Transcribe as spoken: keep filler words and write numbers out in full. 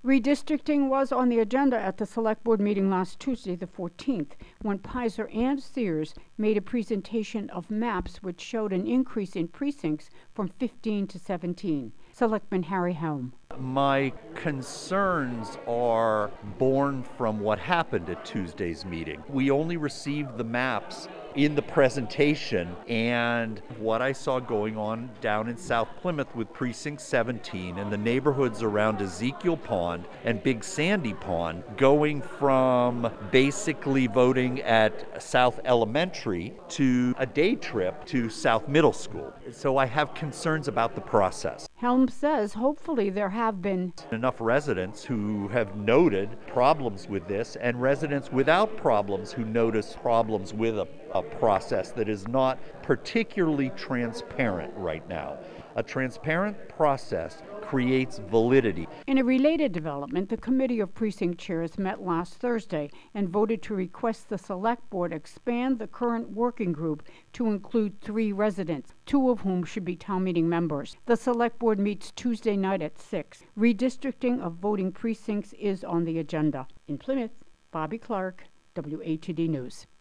Redistricting was on the agenda at the Select Board meeting last Tuesday, the fourteenth, when Pizer and Sears made a presentation of maps which showed an increase in precincts from fifteen to seventeen. Selectman Harry Helm. My concerns are born from what happened at Tuesday's meeting. We only received the maps in the presentation, and what I saw going on down in South Plymouth with Precinct seventeen and the neighborhoods around Ezekiel Pond and Big Sandy Pond, going from basically voting at South Elementary to a day trip to South Middle School. So I have concerns about the process. Helm says hopefully there have been enough residents who have noted problems with this, and residents without problems who notice problems with a, a process that is not particularly transparent right now. A transparent process creates validity. In a related development, the Committee of Precinct Chairs met last Thursday and voted to request the Select Board expand the current working group to include three residents, two of whom should be town meeting members. The Select Board meets Tuesday night at six. Redistricting of voting precincts is on the agenda. In Plymouth, Bobby Clark, W A T D News.